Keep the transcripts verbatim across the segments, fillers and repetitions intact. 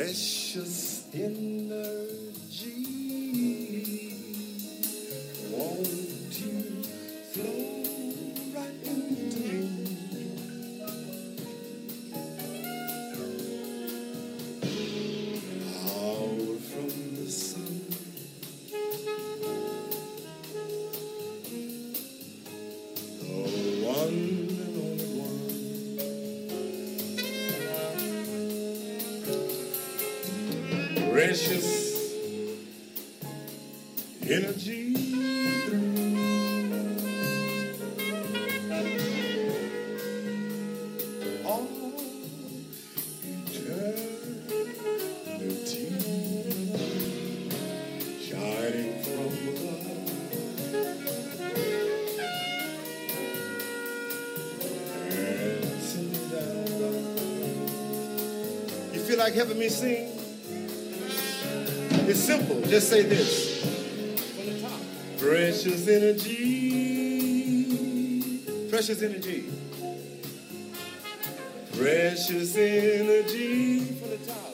Precious energy, won't you flow right into me? Power from the sun, the one and only one. Precious energy, all eternity, shining from above, dancing down. You feel like helping me sing? It's simple. Just say this. From the top. Precious energy. Precious energy. Precious energy. From the top.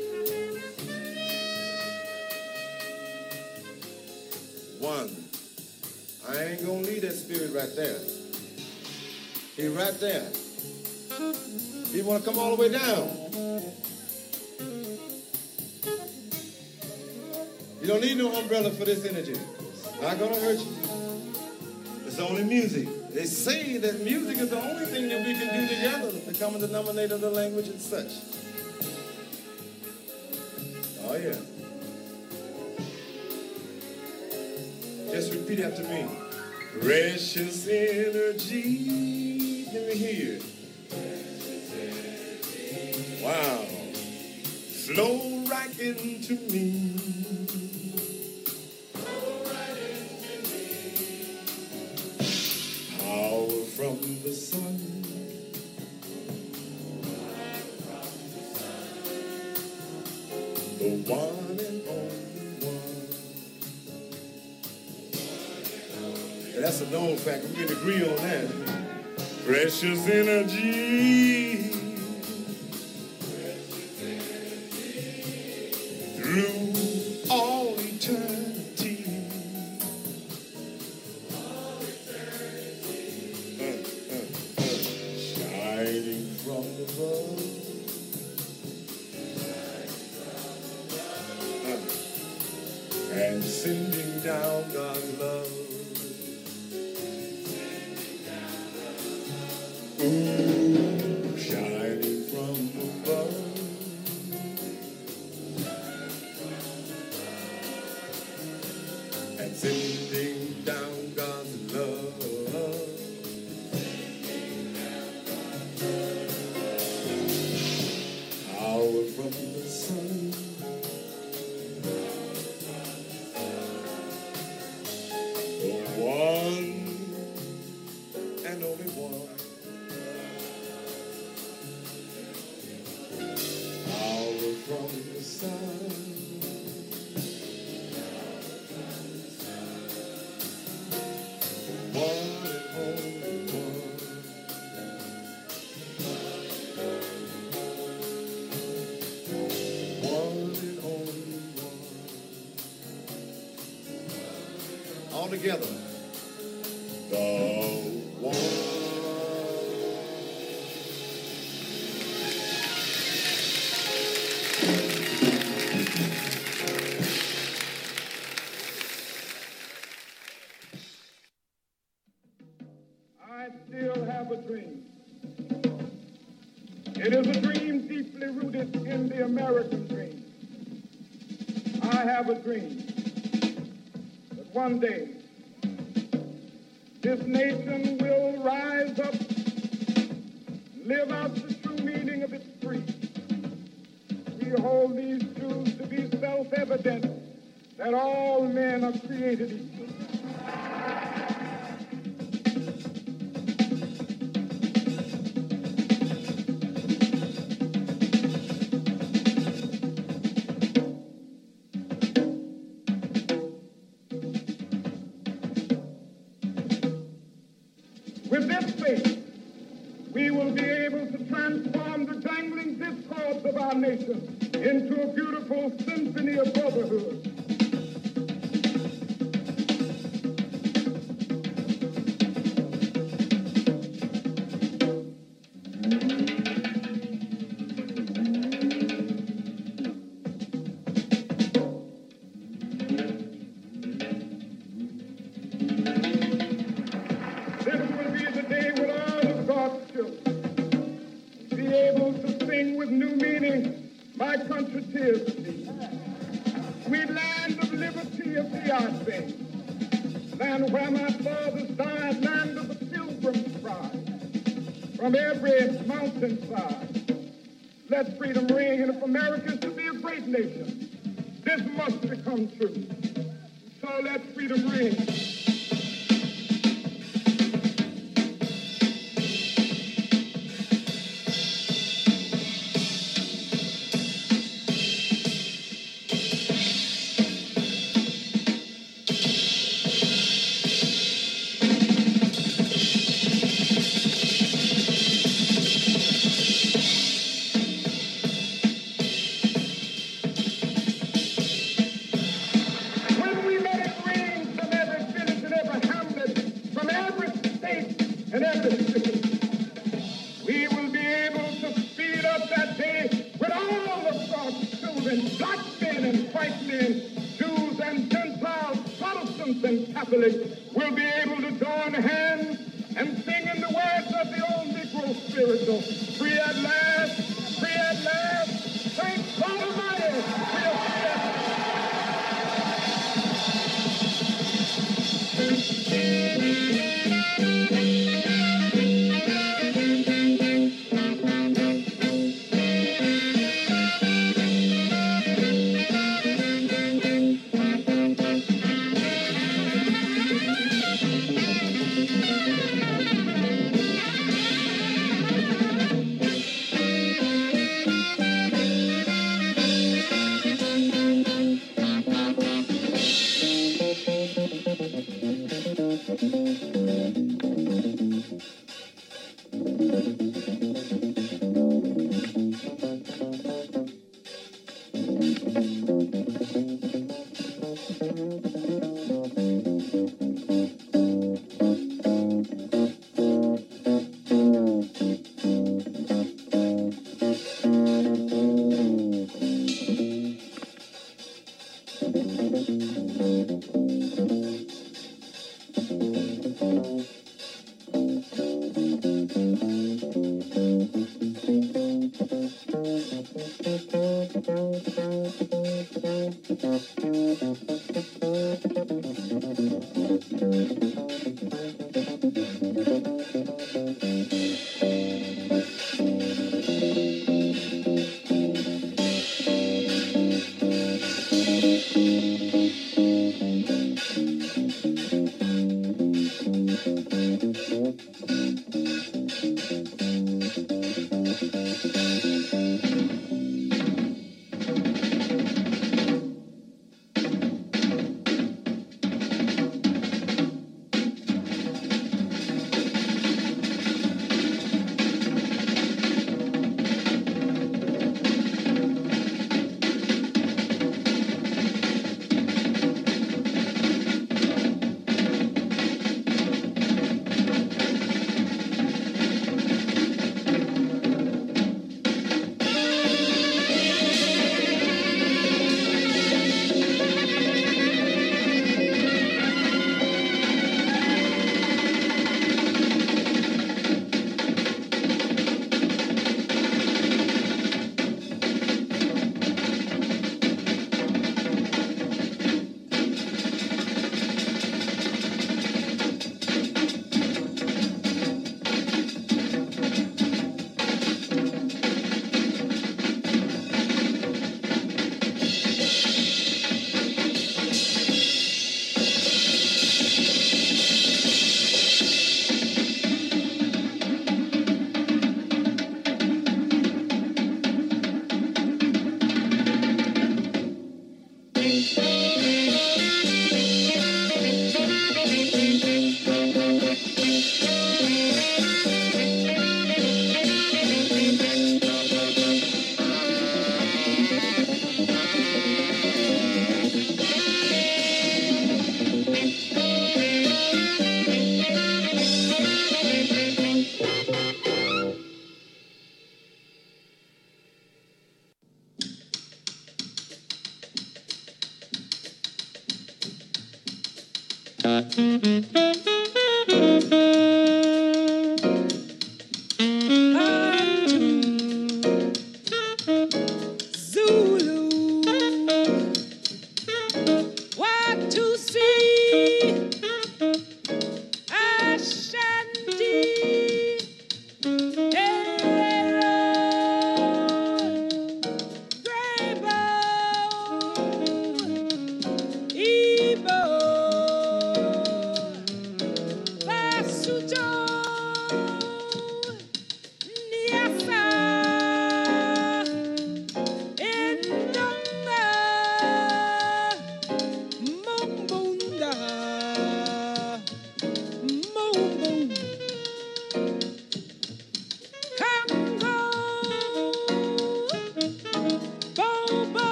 One. I ain't gonna leave that spirit right there. He right there. He wanna come all the way down. You don't need no umbrella for this energy. It's not gonna hurt you. It's only music. They say that music is the only thing that we can do together to become a denominator of the language and such. Oh yeah. Just repeat after me. Precious energy. Let me hear it. Wow. Flow right into me. Power from the sun, the one and only one. Yeah, that's a known fact. We can agree on that. Precious energy, through all eternity. Shining from above, uh, and sending down God's love. Ooh, shining from above, and sending down God's love. Power from the sun, the one and only one. Power from the sun, one and only one. All together. The one. I still have a dream. It is a dream deeply rooted in the American dream. I have a dream that one day this nation will rise up, live out the true meaning of its creed. We hold these truths to be self-evident, that all men are created equal. With this faith, we will be able to transform the dangling discords of our nation into a beautiful symphony of brotherhood. Land where my fathers died, land of the pilgrim's pride. From every mountainside, let freedom ring. And if America is to be a great nation, this must become true. So let freedom ring. Will be able to join hands and sing in the words of the old Negro spiritual. Free at last, free at last, thank God Almighty, we are free at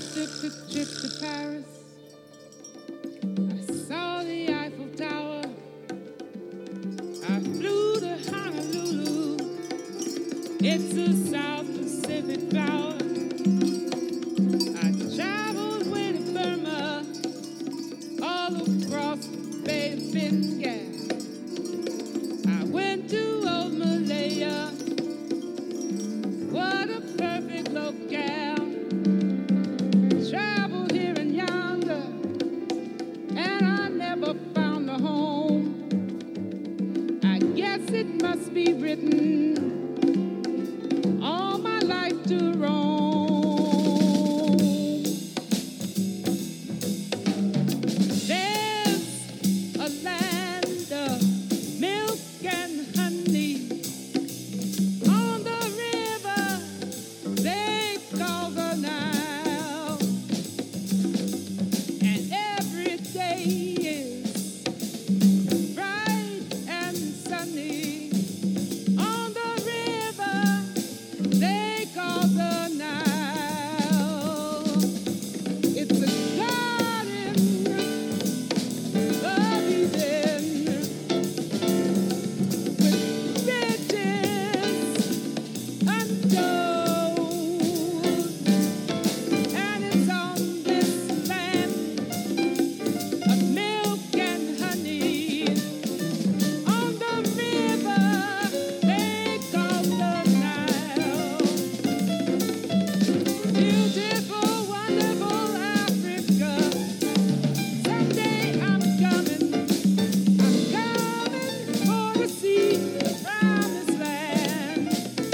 took a trip to Paris. I saw the Eiffel Tower. I flew to Honolulu. It's a South Pacific power. I traveled way to Burma, all across the Bay of Bengal. I went to old Malaya. What a perfect locale. Traveled here and yonder, and I never found a home. I guess it must be written all my life to roam. There's a land of milk and honey on the river they call the Nile, and every day is bright and sunny on the river they call the Nile. It's a garden of Eden with riches untold, and it's on this land of milk and honey on the river they call the Nile. Beautiful, wonderful Africa. Someday I'm coming, I'm coming for to see the promised land.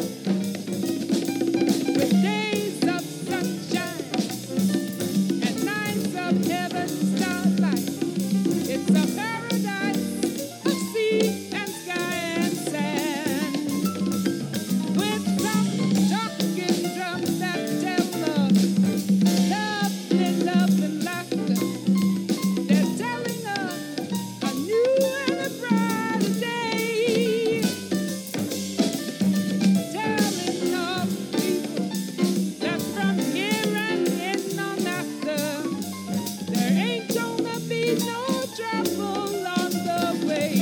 With days of sunshine and nights of heaven starlight, it's a paradise of sea and sky and sand. With some talking drums that tell of lovely, lovely laughter, they're telling of a new and a brighter day. Telling of people that from here and in on after, there ain't gonna be no trouble on the way.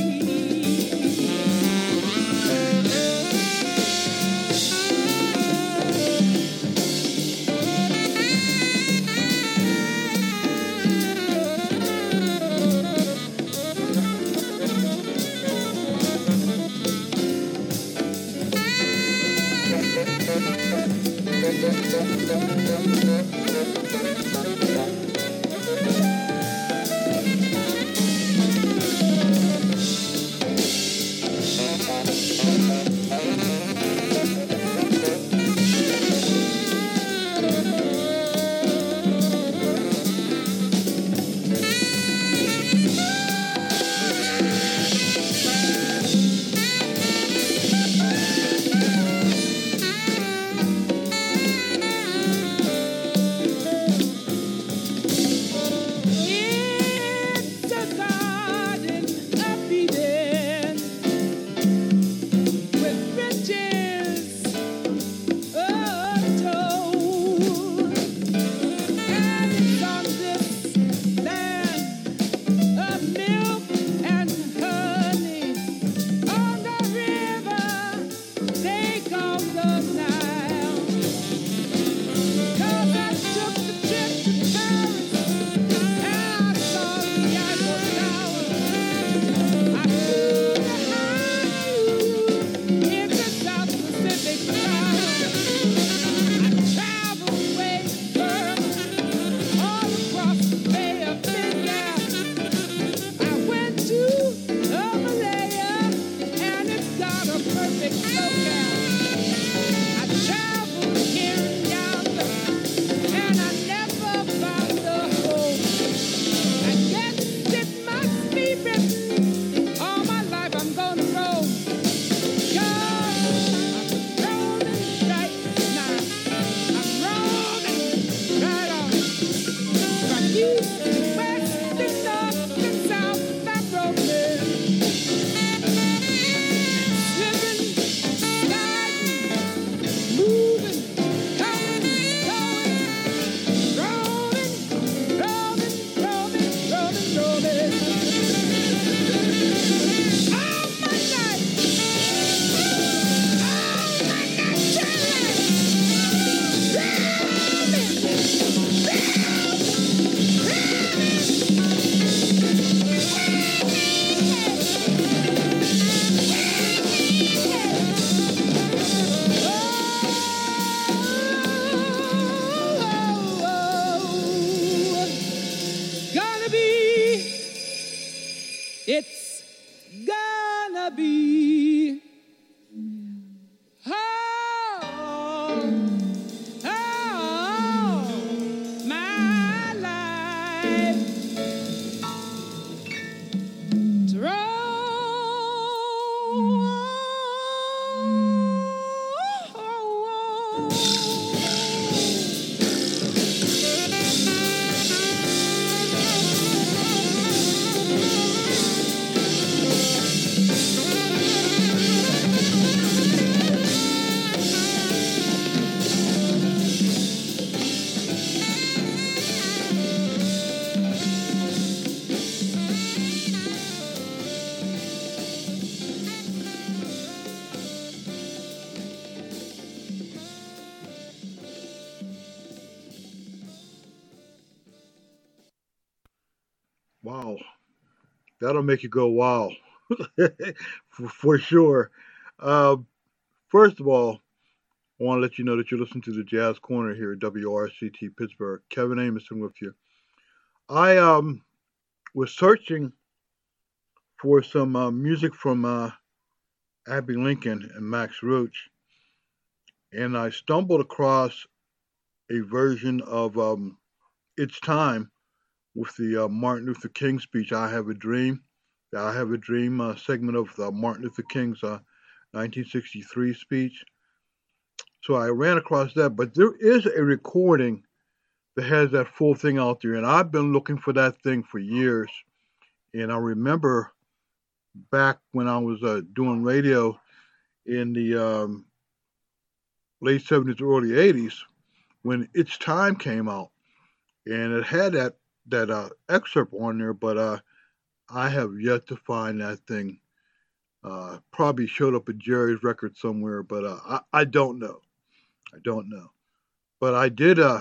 Wow. That'll make you go, wow. for, for sure. Uh, first of all, I want to let you know that you're listening to the Jazz Corner here at W R C T Pittsburgh. Kevin Amerson with you. I um was searching for some uh, music from uh, Abbey Lincoln and Max Roach, and I stumbled across a version of um, It's Time with the uh, Martin Luther King speech, I Have a Dream. The I Have a Dream uh, segment of the Martin Luther King's uh, nineteen sixty-three speech. So I ran across that, but there is a recording that has that full thing out there, and I've been looking for that thing for years. And I remember back when I was uh, doing radio in the um, late seventies, early eighties, when It's Time came out, and it had that that uh, excerpt on there, but uh, I have yet to find that thing. Uh, probably showed up at Jerry's record somewhere, but uh, I, I don't know. I don't know. But I did uh,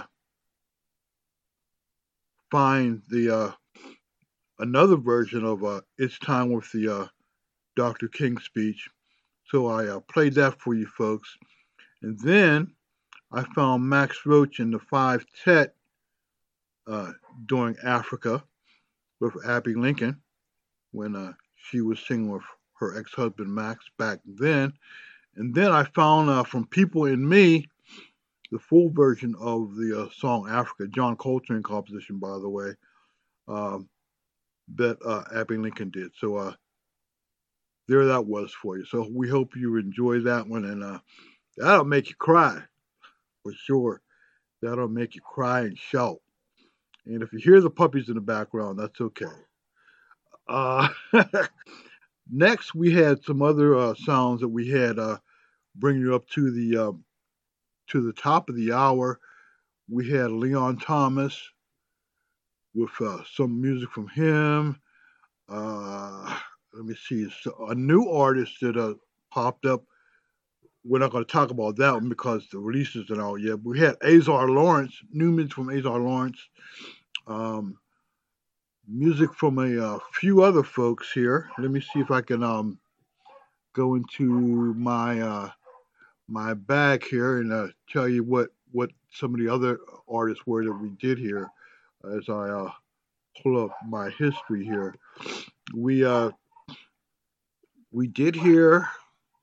find the uh, another version of uh, It's Time with the uh, Doctor King speech. So I uh, played that for you folks. And then I found Max Roach in the Five Tet uh, doing Africa with Abbey Lincoln when uh, she was singing with her ex-husband Max back then. And then I found uh, from People in Me the full version of the uh, song Africa, John Coltrane composition, by the way, um, that uh, Abbey Lincoln did. So uh, there that was for you. So we hope you enjoy that one, and uh, that'll make you cry, for sure. That'll make you cry and shout. And if you hear the puppies in the background, that's okay. Uh, next, we had some other uh, sounds that we had uh, bring you up to the um, to the top of the hour. We had Leon Thomas with uh, some music from him. Uh, let me see, so a new artist that uh, popped up. We're not going to talk about that one because the releases are out yet. We had Azar Lawrence, new music from Azar Lawrence. Um, music from a uh, few other folks here. Let me see if I can um, go into my uh, my bag here and uh, tell you what, what some of the other artists were that we did here as I uh, pull up my history here. We uh, we did hear, let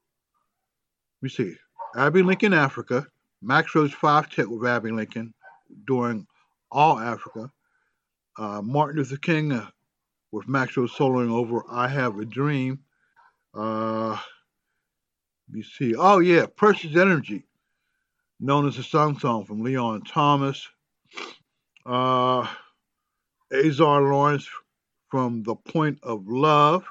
me see, Abbey Lincoln Africa, Max Roach Five Tet with Abbey Lincoln doing All Africa, uh, Martin Luther King uh, with Max Roach soloing over I Have a Dream. Uh, let me see, oh yeah, Precious Energy, known as the Song Song from Leon Thomas. Uh, Azar Lawrence from The Point of Love,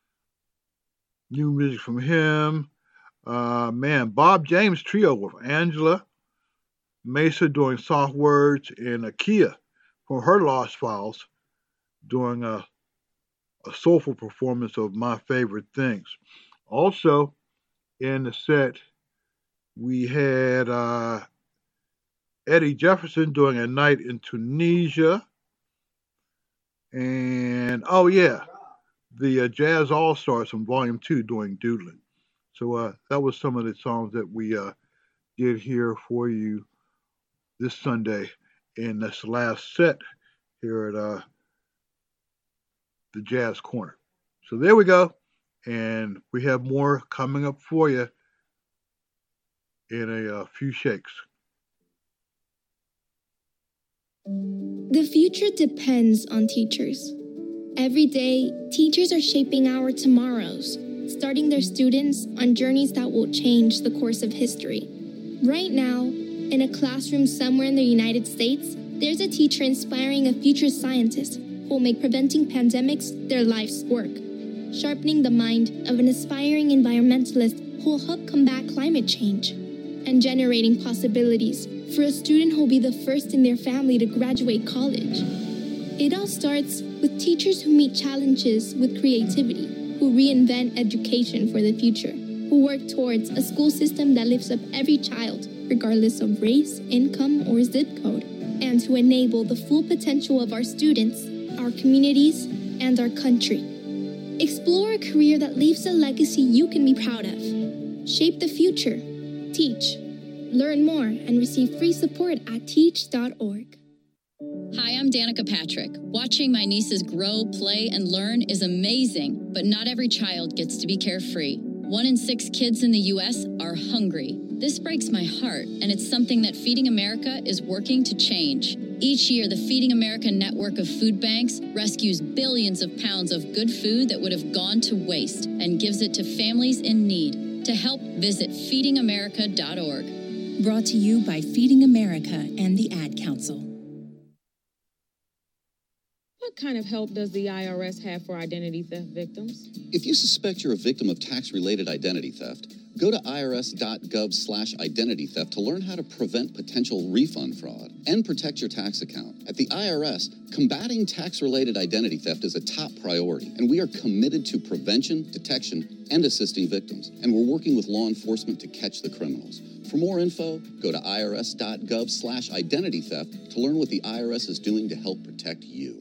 new music from him. Uh, man, Bob James Trio with Angela, Mesa doing Soft Words, and Akia from her Lost Files doing a, a soulful performance of My Favorite Things. Also in the set, we had uh, Eddie Jefferson doing A Night in Tunisia. And, oh yeah, the uh, Jazz All-Stars from Volume two doing Doodlin'. So uh, that was some of the songs that we uh, did here for you this Sunday in this last set here at uh, the Jazz Corner. So there we go. And we have more coming up for you in a uh, few shakes. The future depends on teachers. Every day, teachers are shaping our tomorrows, starting their students on journeys that will change the course of history. Right now, in a classroom somewhere in the United States, there's a teacher inspiring a future scientist who will make preventing pandemics their life's work, sharpening the mind of an aspiring environmentalist who will help combat climate change, and generating possibilities for a student who will be the first in their family to graduate college. It all starts with teachers who meet challenges with creativity, who reinvent education for the future, who work towards a school system that lifts up every child, regardless of race, income, or zip code, and to enable the full potential of our students, our communities, and our country. Explore a career that leaves a legacy you can be proud of. Shape the future. Teach. Learn more and receive free support at teach dot org. Hi, I'm Danica Patrick. Watching my nieces grow, play, and learn is amazing, but not every child gets to be carefree. One in six kids in the U S are hungry. This breaks my heart, and it's something that Feeding America is working to change. Each year, the Feeding America network of food banks rescues billions of pounds of good food that would have gone to waste and gives it to families in need. To help, visit feeding america dot org. Brought to you by Feeding America and the Ad Council. What kind of help does the I R S have for identity theft victims? If you suspect you're a victim of tax-related identity theft, go to I R S dot gov slash identity theft to learn how to prevent potential refund fraud and protect your tax account. At the I R S, combating tax-related identity theft is a top priority, and we are committed to prevention, detection, and assisting victims. And we're working with law enforcement to catch the criminals. For more info, go to I R S dot gov slash identity theft to learn what the I R S is doing to help protect you.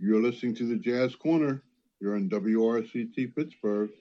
You're listening to the Jazz Corner. You're on W R C T Pittsburgh.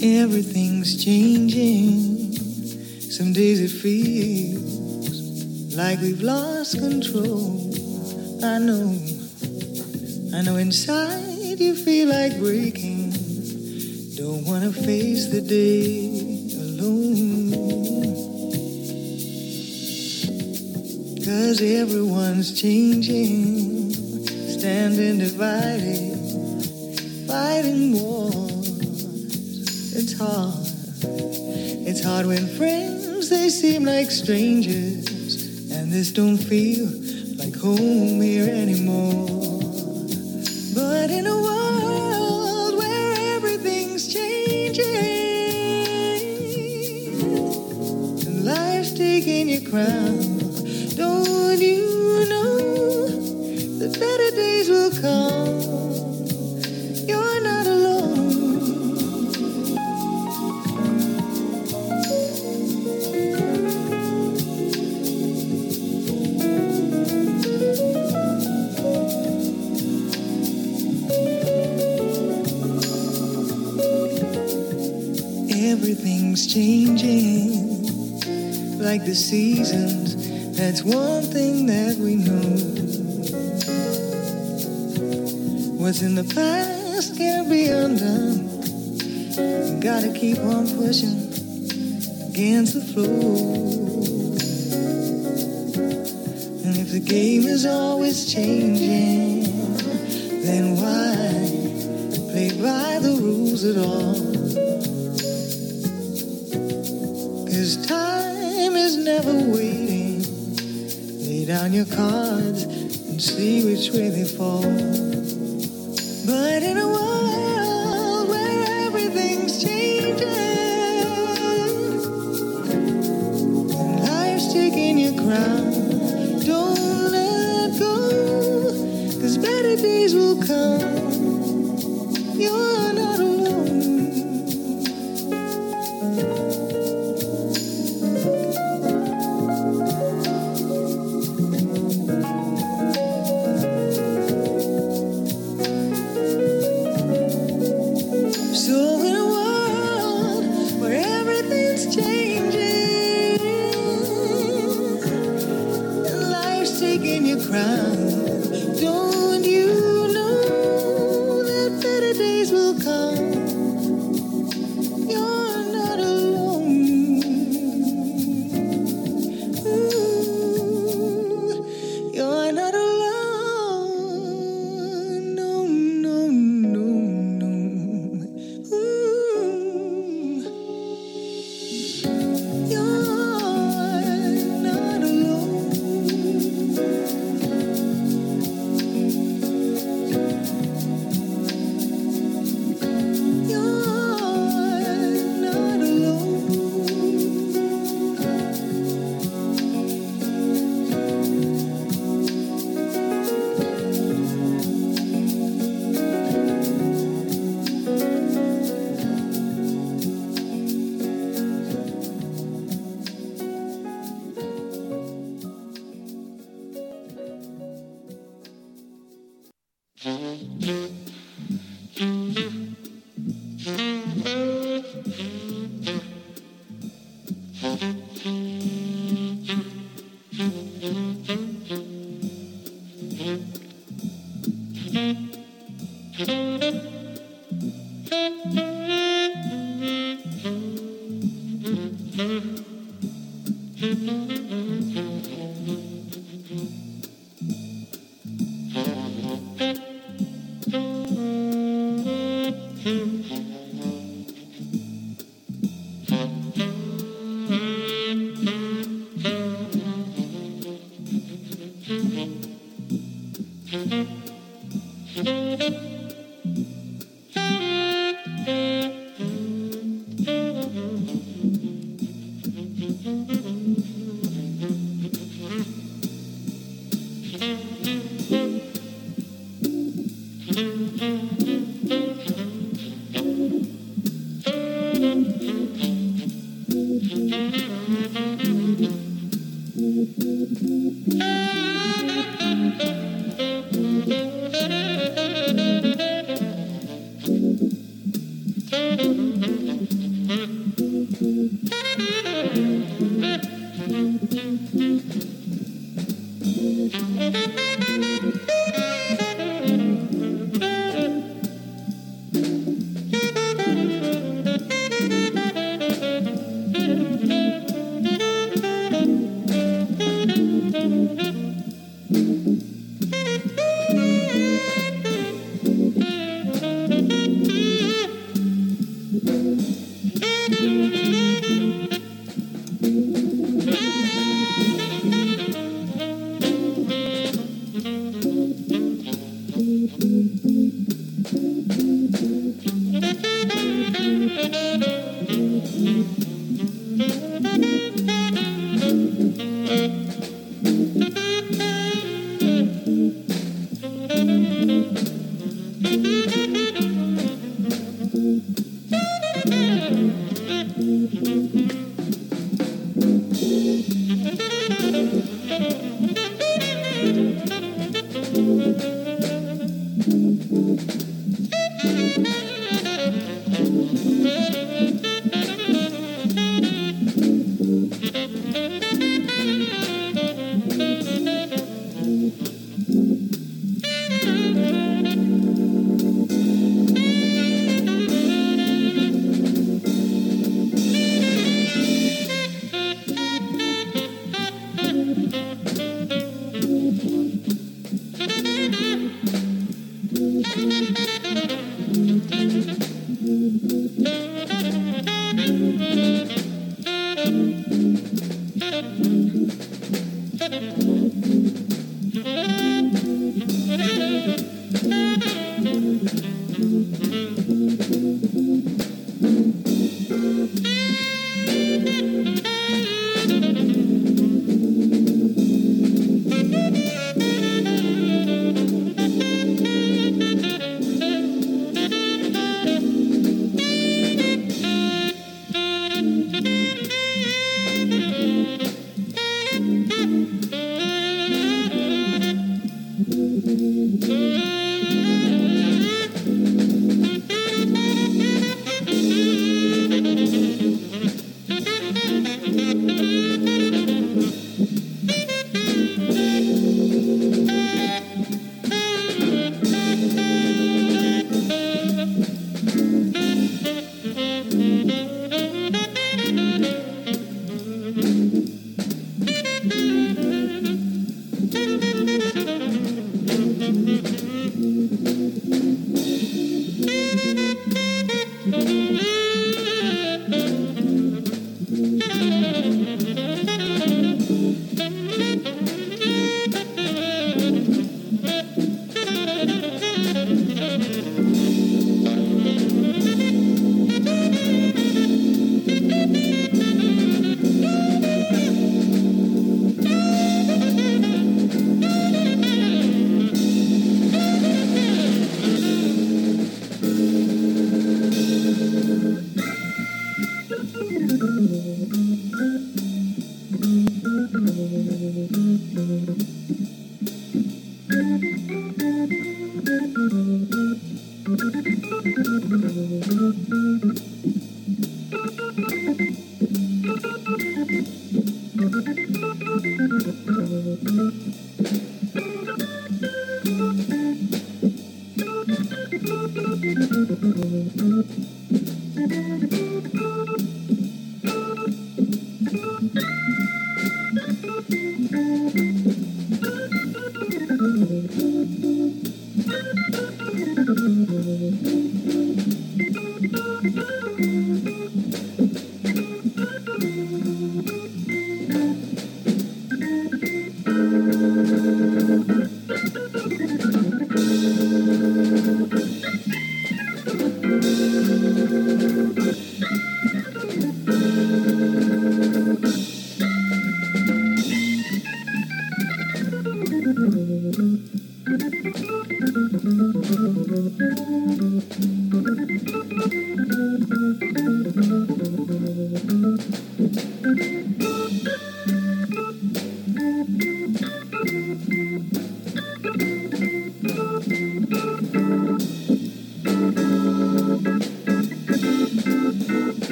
Everything's changing. Some days it feels like we've lost control. I know, I know inside you feel like breaking. Don't wanna face the day alone. 'Cause everyone's changing, standing divided, fighting wars. It's hard, it's hard when friends, they seem like strangers, and this don't feel like home here anymore. But in a world where everything's changing and life's taking your crown, don't you know that better days will come? You're not alone. Everything's changing, like the seasons, that's one thing that we know. What's in the past can't be undone. You gotta keep on pushing against the flow. And if the game is always changing, then why play by the rules at all? 'Cause time is never waiting. Lay down your cards and see which way they fall. But in a world where everything's changing and life's taking your crown, don't let go, 'cause better days will come. You're not alone. Don't you know that better days will come? You're not alone. Ooh, you're not alone. No, no, no, no. Ooh, you're not alone.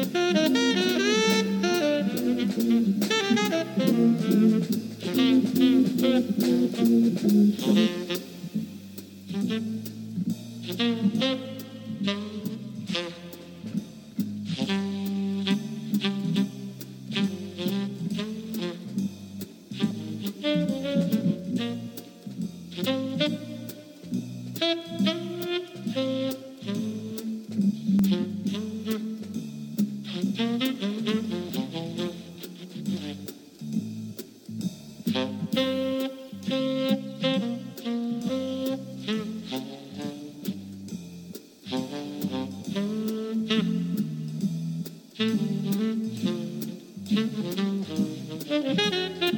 Thank you.